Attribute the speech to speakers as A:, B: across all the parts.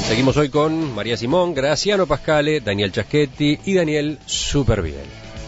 A: Seguimos hoy con María Simón, Graciano Pascale, Daniel Chaschetti y Daniel Superviel.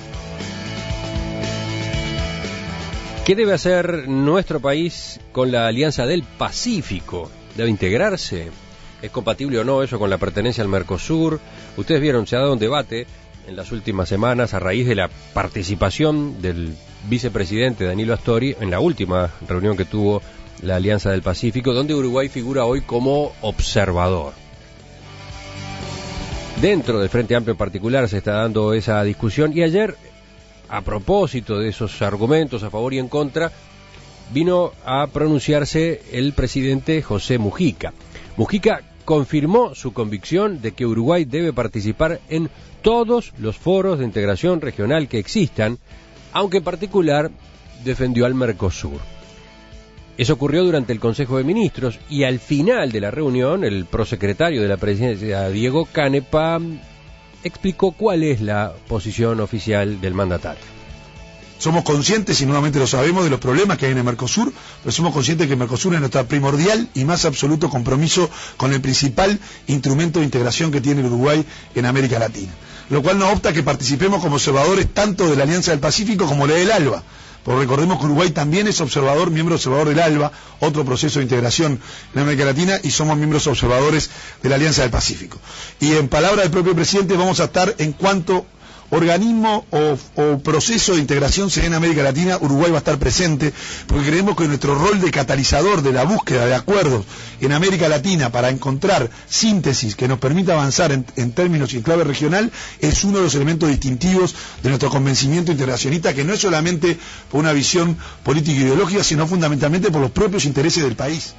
A: ¿Qué debe hacer nuestro país con la Alianza del Pacífico? ¿Debe integrarse? ¿Es compatible o no eso con la pertenencia al Mercosur? Ustedes vieron, se ha dado un debate en las últimas semanas a raíz de la participación del vicepresidente Danilo Astori en la última reunión que tuvo la Alianza del Pacífico, donde Uruguay figura hoy como observador. Dentro del Frente Amplio en particular se está dando esa discusión, y ayer, a propósito de esos argumentos a favor y en contra, vino a pronunciarse el presidente José Mujica. Mujica confirmó su convicción de que Uruguay debe participar en todos los foros de integración regional que existan, aunque en particular defendió al Mercosur. Eso ocurrió durante el Consejo de Ministros, y al final de la reunión el prosecretario de la Presidencia, Diego Canepa, explicó cuál es la posición oficial del mandatario.
B: Somos conscientes, y nuevamente lo sabemos, de los problemas que hay en el Mercosur, pero somos conscientes que el Mercosur es nuestro primordial y más absoluto compromiso con el principal instrumento de integración que tiene el Uruguay en América Latina. Lo cual nos opta que participemos como observadores tanto de la Alianza del Pacífico como la del ALBA. Porque recordemos que Uruguay también es observador, miembro observador del ALBA, otro proceso de integración en América Latina, y somos miembros observadores de la Alianza del Pacífico. Y en palabra del propio presidente, vamos a estar en cuanto organismo o proceso de integración se dé en América Latina, Uruguay va a estar presente, porque creemos que nuestro rol de catalizador de la búsqueda de acuerdos en América Latina para encontrar síntesis que nos permita avanzar en términos y en clave regional es uno de los elementos distintivos de nuestro convencimiento integracionista, que no es solamente por una visión política e ideológica, sino fundamentalmente por los propios intereses del país.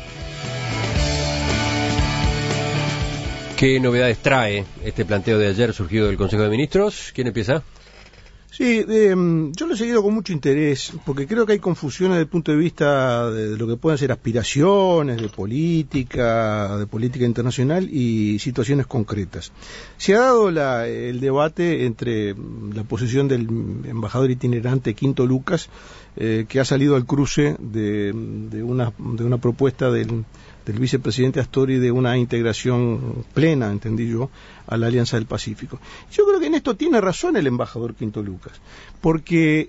A: ¿Qué novedades trae este planteo de ayer surgido del Consejo de Ministros? ¿Quién empieza?
C: Sí, yo lo he seguido con mucho interés, porque creo que hay confusiones desde el punto de vista de lo que pueden ser aspiraciones, de política internacional y situaciones concretas. Se ha dado el debate entre la posición del embajador itinerante Quinto Lucas, que ha salido al cruce de una propuesta del vicepresidente Astori de una integración plena, entendí yo, a la Alianza del Pacífico. Yo creo que en esto tiene razón el embajador Quinto Lucas, porque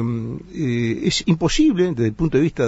C: es imposible, desde el punto de vista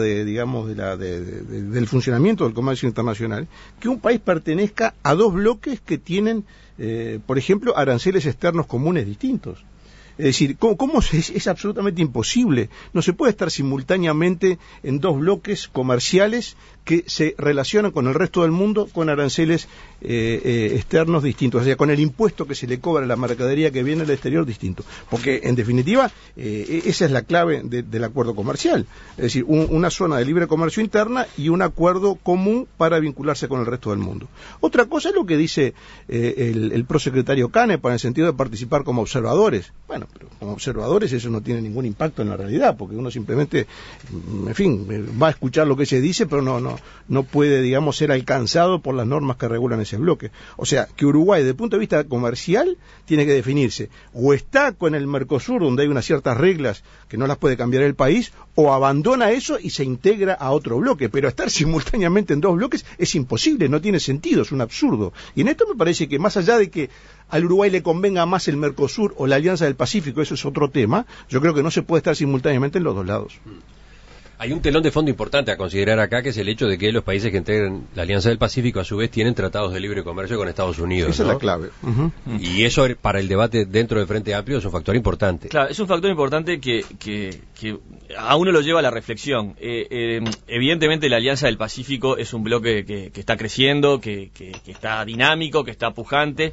C: del funcionamiento del comercio internacional, que un país pertenezca a dos bloques que tienen, por ejemplo, aranceles externos comunes distintos. Es decir, ¿cómo es absolutamente imposible? No se puede estar simultáneamente en dos bloques comerciales que se relacionan con el resto del mundo con aranceles externos distintos, o sea, con el impuesto que se le cobra a la mercadería que viene del exterior distinto. Porque, en definitiva, esa es la clave del acuerdo comercial. Es decir, una zona de libre comercio interna y un acuerdo común para vincularse con el resto del mundo. Otra cosa es lo que dice el prosecretario Canepa, en el sentido de participar como observadores. Bueno, pero como observadores eso no tiene ningún impacto en la realidad, porque uno simplemente, en fin, va a escuchar lo que se dice, pero no puede, digamos, ser alcanzado por las normas que regulan ese bloque. O sea, que Uruguay, desde el punto de vista comercial, tiene que definirse. O está con el Mercosur, donde hay unas ciertas reglas que no las puede cambiar el país, o abandona eso y se integra a otro bloque. Pero estar simultáneamente en dos bloques es imposible, no tiene sentido, es un absurdo. Y en esto me parece que, más allá de que al Uruguay le convenga más el Mercosur o la Alianza del Pacífico, eso es otro tema, yo creo que no se puede estar simultáneamente en los dos lados.
A: Hay un telón de fondo importante a considerar acá, que es el hecho de que los países que integran la Alianza del Pacífico a su vez tienen tratados de libre comercio con Estados Unidos.
C: Esa, ¿no?, es la clave. Uh-huh.
A: Y eso para el debate dentro del Frente Amplio es un factor importante.
D: Claro, es un factor importante que a uno lo lleva a la reflexión. Evidentemente la Alianza del Pacífico es un bloque que está creciendo, que está dinámico, que está pujante,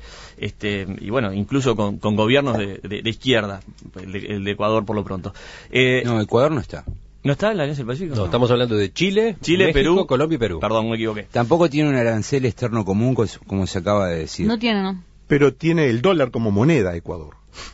D: y bueno, incluso con gobiernos de izquierda, el de Ecuador por lo pronto.
E: No, Ecuador no está.
D: ¿No está en la Alianza del Pacífico?
A: No, estamos hablando de Chile, México,
D: Perú,
A: Colombia y Perú.
D: Perdón, me equivoqué.
E: Tampoco tiene un arancel externo común, como se acaba de decir.
F: No tiene, ¿no?
C: Pero tiene el dólar como moneda, Ecuador.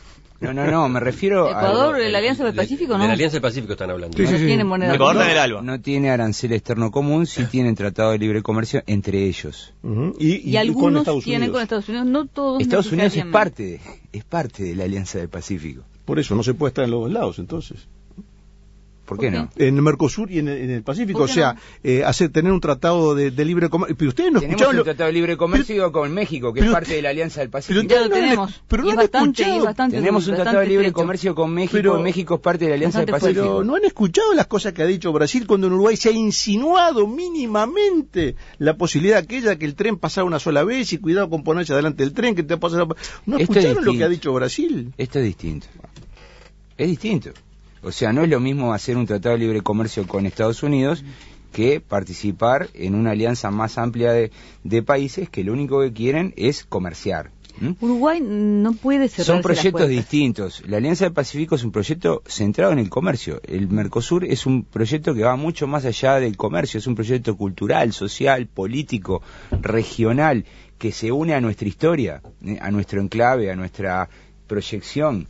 E: No, me refiero
F: Ecuador, la Alianza del Pacífico, ¿no?
A: De la Alianza del Pacífico están hablando.
C: Sí,
F: no tiene moneda.
D: Ecuador está en el ALBA.
E: No tiene arancel externo común, sí tienen tratado de libre comercio entre ellos.
C: Uh-huh.
F: Y algunos tienen con Estados Unidos, no todos.
E: Estados Unidos es parte de la Alianza del Pacífico.
C: Por eso no se puede estar en los dos lados, entonces.
E: ¿Por qué no?
C: En el Mercosur y en el Pacífico, o sea, tener un tratado de libre comercio. Pero ustedes no
E: tenemos
C: escucharon
E: un tratado de libre comercio con México, que es parte de la Alianza del Pacífico.
F: Ya lo tenemos.
C: Pero no han escuchado.
E: Tenemos un tratado de libre comercio con México, México es parte de la Alianza del Pacífico.
C: Pero no han escuchado las cosas que ha dicho Brasil cuando en Uruguay se ha insinuado mínimamente la posibilidad aquella que el tren pasara una sola vez y cuidado con ponerse adelante del tren, que te pasa. ¿No escucharon lo que ha dicho Brasil?
E: Esto es distinto. Es distinto. O sea, no es lo mismo hacer un tratado de libre comercio con Estados Unidos que participar en una alianza más amplia de países que lo único que quieren es comerciar.
F: Uruguay no puede cerrarse.
E: Son proyectos distintos. La Alianza del Pacífico es un proyecto centrado en el comercio. El Mercosur es un proyecto que va mucho más allá del comercio. Es un proyecto cultural, social, político, regional, que se une a nuestra historia, a nuestro enclave, a nuestra proyección.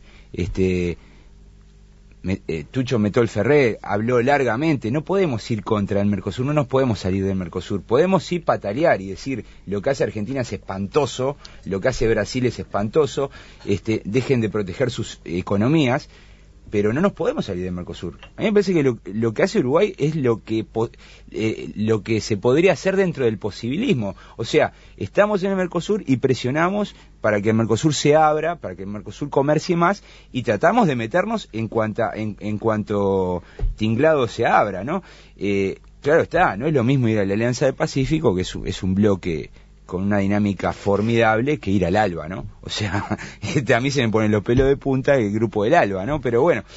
E: Tucho Metol Ferré habló largamente, no podemos ir contra el Mercosur, no nos podemos salir del Mercosur, podemos sí patalear y decir lo que hace Argentina es espantoso, lo que hace Brasil es espantoso, dejen de proteger sus economías, pero no nos podemos salir del Mercosur. A mí me parece que lo que hace Uruguay es lo que se podría hacer dentro del posibilismo. O sea, estamos en el Mercosur y presionamos para que el Mercosur se abra, para que el Mercosur comercie más, y tratamos de meternos en cuanto tinglado se abra, ¿no? Claro está, no es lo mismo ir a la Alianza del Pacífico, que es un bloque con una dinámica formidable, que ir al ALBA, ¿no? O sea, a mí se me ponen los pelos de punta el grupo del ALBA, ¿no? Pero bueno,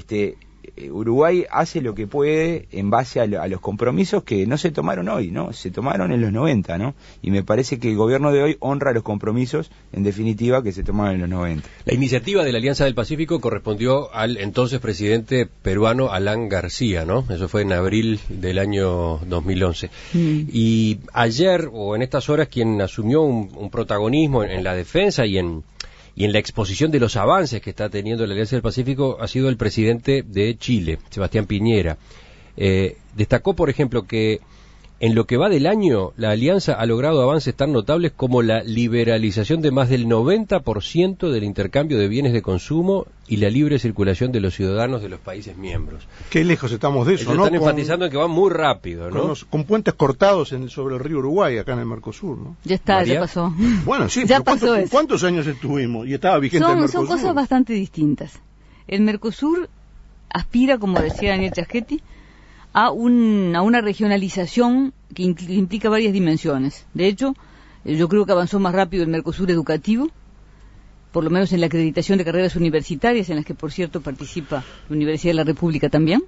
E: Uruguay hace lo que puede en base a los compromisos que no se tomaron hoy, ¿no? Se tomaron en los 90, ¿no? Y me parece que el gobierno de hoy honra los compromisos, en definitiva, que se tomaron en los 90.
A: La iniciativa de la Alianza del Pacífico correspondió al entonces presidente peruano Alan García, ¿no? Eso fue en abril del año 2011. Y ayer, o en estas horas, quien asumió un protagonismo en la defensa y en la exposición de los avances que está teniendo la Alianza del Pacífico ha sido el presidente de Chile, Sebastián Piñera. Destacó, por ejemplo, que en lo que va del año, la Alianza ha logrado avances tan notables como la liberalización de más del 90% del intercambio de bienes de consumo y la libre circulación de los ciudadanos de los países miembros.
C: Qué lejos estamos de eso,
A: ellos, ¿no? Están enfatizando en que va muy rápido, ¿no?
C: Con puentes cortados sobre el río Uruguay, acá en el Mercosur, ¿no?
F: Ya está, ¿María? Ya pasó.
C: Bueno, sí,
F: ya pasó eso.
C: ¿Cuántos años estuvimos? Y estaba vigente el Mercosur.
F: Son cosas bastante distintas. El Mercosur aspira, como decía Daniel Chaschetti, a una regionalización que implica varias dimensiones. De hecho, yo creo que avanzó más rápido el Mercosur educativo, por lo menos en la acreditación de carreras universitarias, en las que, por cierto, participa la Universidad de la República también,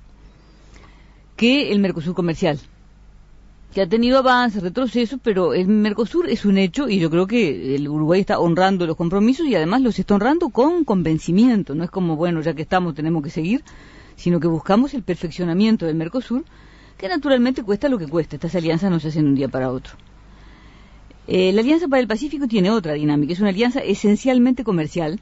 F: que el Mercosur comercial, que ha tenido avances, retrocesos, pero el Mercosur es un hecho y yo creo que el Uruguay está honrando los compromisos y además los está honrando con convencimiento. No es como, bueno, ya que estamos tenemos que seguir, sino que buscamos el perfeccionamiento del Mercosur, que naturalmente cuesta lo que cuesta. Estas alianzas no se hacen de un día para otro. La Alianza para el Pacífico tiene otra dinámica, es una alianza esencialmente comercial,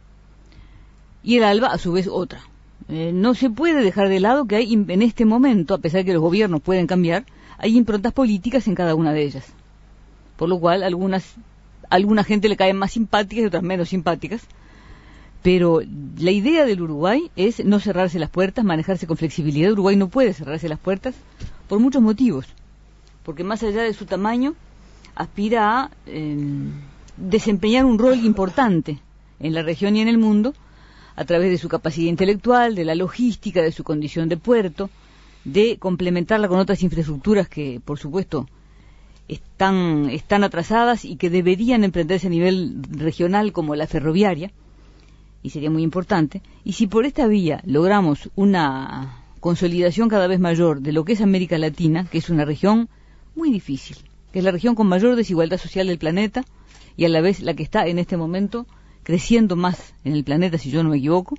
F: y el ALBA, a su vez, otra. No se puede dejar de lado que hay, en este momento, a pesar de que los gobiernos pueden cambiar, hay improntas políticas en cada una de ellas. Por lo cual, alguna gente le caen más simpáticas y otras menos simpáticas. Pero la idea del Uruguay es no cerrarse las puertas, manejarse con flexibilidad. Uruguay no puede cerrarse las puertas por muchos motivos. Porque más allá de su tamaño, aspira a desempeñar un rol importante en la región y en el mundo a través de su capacidad intelectual, de la logística, de su condición de puerto, de complementarla con otras infraestructuras que, por supuesto, están atrasadas y que deberían emprenderse a nivel regional, como la ferroviaria, y sería muy importante. Y si por esta vía logramos una consolidación cada vez mayor de lo que es América Latina, que es una región muy difícil, que es la región con mayor desigualdad social del planeta y a la vez la que está en este momento creciendo más en el planeta, si yo no me equivoco,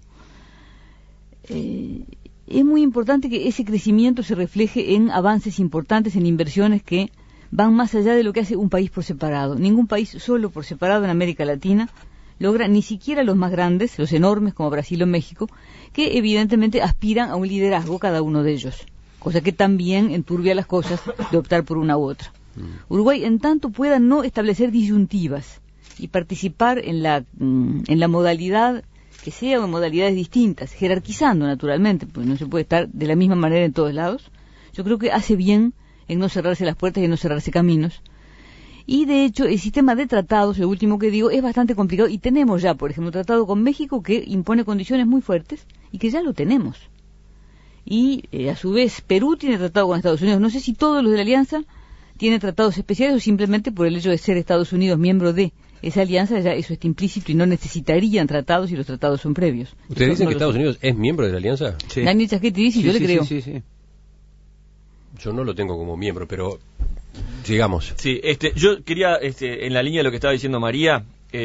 F: es muy importante que ese crecimiento se refleje en avances importantes, en inversiones que van más allá de lo que hace un país por separado. Ningún país solo por separado en América Latina logra, ni siquiera los más grandes, los enormes como Brasil o México, que evidentemente aspiran a un liderazgo cada uno de ellos, cosa que también enturbia las cosas de optar por una u otra. Uruguay, en tanto pueda no establecer disyuntivas y participar en la modalidad que sea en modalidades distintas, jerarquizando naturalmente, pues no se puede estar de la misma manera en todos lados. Yo creo que hace bien en no cerrarse las puertas y en no cerrarse caminos. Y de hecho el sistema de tratados, lo último que digo, es bastante complicado y tenemos ya, por ejemplo, un tratado con México que impone condiciones muy fuertes y que ya lo tenemos. Y a su vez Perú tiene tratado con Estados Unidos. No sé si todos los de la alianza tienen tratados especiales o simplemente por el hecho de ser Estados Unidos miembro de esa alianza, ya eso está implícito y no necesitarían tratados y los tratados son previos.
A: ¿Ustedes dicen que Estados Unidos es miembro de la alianza?
E: Sí.
F: Daniel Chasquetti dice, yo le creo.
E: Sí.
A: Yo no lo tengo como miembro, pero sigamos.
D: Sí, yo quería, en la línea de lo que estaba diciendo María,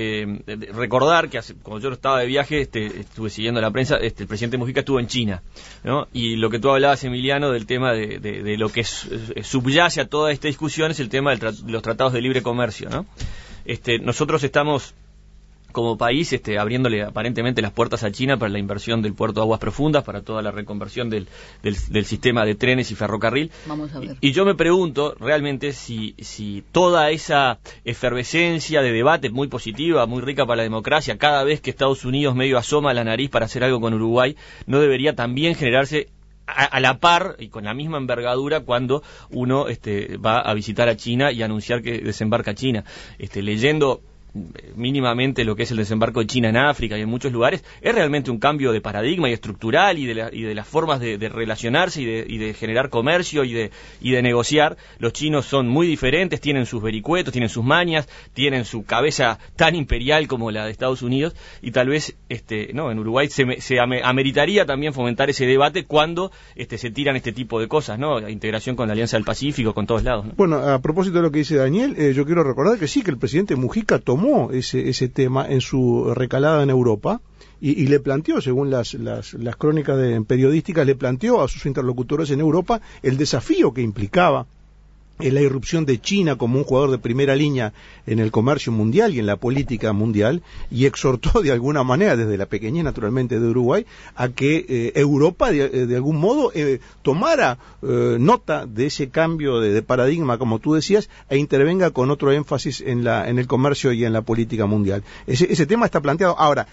D: recordar que cuando yo estaba de viaje, estuve siguiendo la prensa, el presidente Mujica estuvo en China, ¿no? Y lo que tú hablabas, Emiliano, del tema de lo que subyace a toda esta discusión es el tema de los tratados de libre comercio, ¿no? Nosotros estamos como país abriéndole aparentemente las puertas a China para la inversión del puerto de Aguas Profundas, para toda la reconversión del sistema de trenes y ferrocarril.
F: Vamos a ver.
D: Y yo me pregunto realmente si toda esa efervescencia de debate muy positiva, muy rica para la democracia, cada vez que Estados Unidos medio asoma la nariz para hacer algo con Uruguay, no debería también generarse a la par y con la misma envergadura cuando uno va a visitar a China y anunciar que desembarca China. Leyendo mínimamente lo que es el desembarco de China en África y en muchos lugares, es realmente un cambio de paradigma y estructural y de las formas de relacionarse y de generar comercio y de negociar. Los chinos son muy diferentes, tienen sus vericuetos, tienen sus mañas, tienen su cabeza tan imperial como la de Estados Unidos, y tal vez en Uruguay se ameritaría también fomentar ese debate cuando se tiran este tipo de cosas, ¿no? La integración con la Alianza del Pacífico, con todos lados, ¿no?
C: Bueno, a propósito de lo que dice Daniel, yo quiero recordar que sí, que el presidente Mujica tomó ese tema en su recalada en Europa y le planteó, según las crónicas periodísticas, le planteó a sus interlocutores en Europa el desafío que implicaba la irrupción de China como un jugador de primera línea en el comercio mundial y en la política mundial, y exhortó de alguna manera, desde la pequeñez naturalmente de Uruguay, a que Europa de algún modo tomara nota de ese cambio de paradigma, como tú decías, e intervenga con otro énfasis en el comercio y en la política mundial. Ese tema está planteado. Ahora,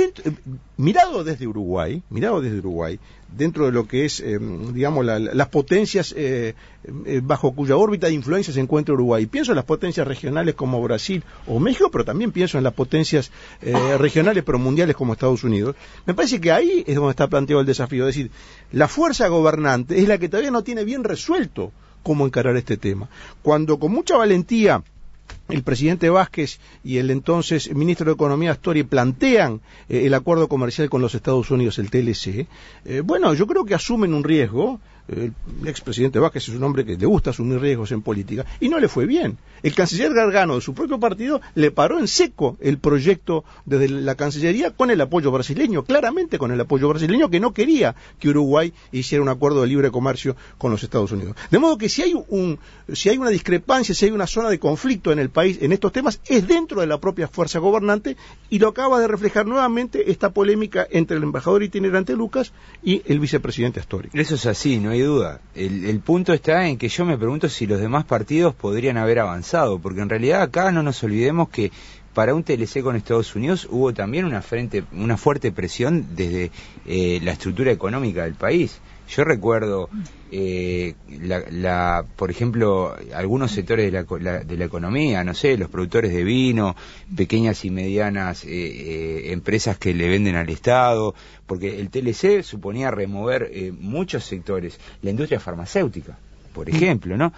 C: mirado desde Uruguay, dentro de lo que es, digamos, las potencias bajo cuya órbita de influencia se encuentra Uruguay. Pienso en las potencias regionales como Brasil o México, pero también pienso en las potencias regionales pero mundiales como Estados Unidos. Me parece que ahí es donde está planteado el desafío. Es decir, la fuerza gobernante es la que todavía no tiene bien resuelto cómo encarar este tema. Cuando con mucha valentía el presidente Vázquez y el entonces ministro de Economía Astori plantean el acuerdo comercial con los Estados Unidos, el TLC, yo creo que asumen un riesgo. El expresidente Vázquez es un hombre que le gusta asumir riesgos en política, y no le fue bien. El canciller Gargano de su propio partido le paró en seco el proyecto desde la Cancillería con el apoyo brasileño, claramente con el apoyo brasileño, que no quería que Uruguay hiciera un acuerdo de libre comercio con los Estados Unidos. De modo que si hay una discrepancia, si hay una zona de conflicto en el país en estos temas, es dentro de la propia fuerza gobernante, y lo acaba de reflejar nuevamente esta polémica entre el embajador itinerante Lucas y el vicepresidente Astori.
E: Eso es así, no hay duda. El punto está en que yo me pregunto si los demás partidos podrían haber avanzado, porque en realidad acá no nos olvidemos que para un TLC con Estados Unidos hubo también una fuerte presión desde la estructura económica del país. Yo recuerdo, por ejemplo, algunos sectores de la economía, no sé, los productores de vino, pequeñas y medianas empresas que le venden al Estado, porque el TLC suponía remover muchos sectores, la industria farmacéutica, por ejemplo, ¿no?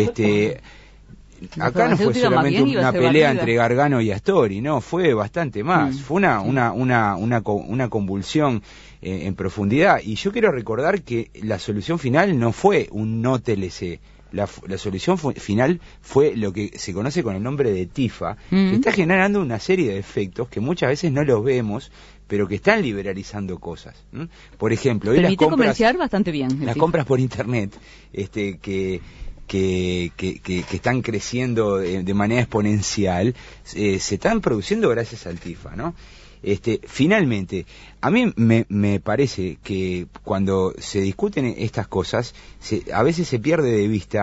E: Acá no fue solamente una pelea entre Gargano y Astori, no, fue bastante más, fue una convulsión en profundidad, y yo quiero recordar que la solución final no fue un no TLC. La solución final fue lo que se conoce con el nombre de TIFA, que está generando una serie de efectos que muchas veces no los vemos, pero que están liberalizando cosas. Por ejemplo, hoy
F: permite comerciar bastante bien.
E: Las compras por internet, que están creciendo de manera exponencial, se están produciendo gracias al TIFA, ¿no? Finalmente, a mí me parece que cuando se discuten estas cosas, a veces se pierde de vista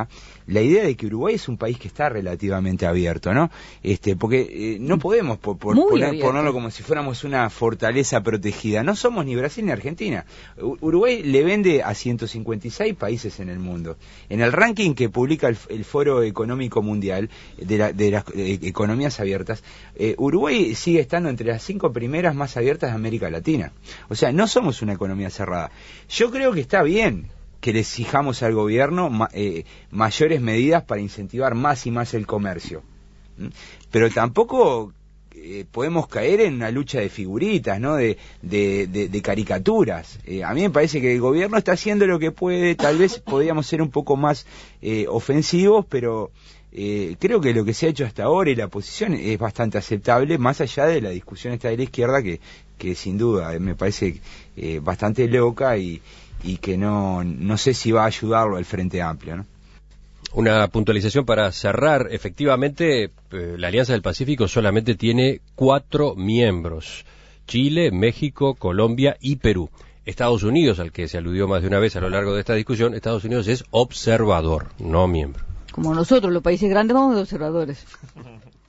E: la idea de que Uruguay es un país que está relativamente abierto, ¿no? Porque no podemos ponerlo como si fuéramos una fortaleza protegida. No somos ni Brasil ni Argentina. Uruguay le vende a 156 países en el mundo. En el ranking que publica el Foro Económico Mundial de las economías abiertas, Uruguay sigue estando entre las 5 primeras más abiertas de América Latina. O sea, no somos una economía cerrada. Yo creo que está bien que le exijamos al gobierno mayores medidas para incentivar más y más el comercio. Pero tampoco podemos caer en una lucha de figuritas, ¿no? de caricaturas. A mí me parece que el gobierno está haciendo lo que puede, tal vez podríamos ser un poco más ofensivos, pero creo que lo que se ha hecho hasta ahora y la posición es bastante aceptable, más allá de la discusión esta de la izquierda que sin duda me parece bastante loca y que no sé si va a ayudarlo al Frente Amplio, ¿no?
A: Una puntualización para cerrar. Efectivamente, la Alianza del Pacífico solamente tiene 4 miembros: Chile, México, Colombia y Perú. Estados Unidos, al que se aludió más de una vez a lo largo de esta discusión, Estados Unidos es observador, no miembro.
F: Como nosotros, los países grandes, vamos de observadores.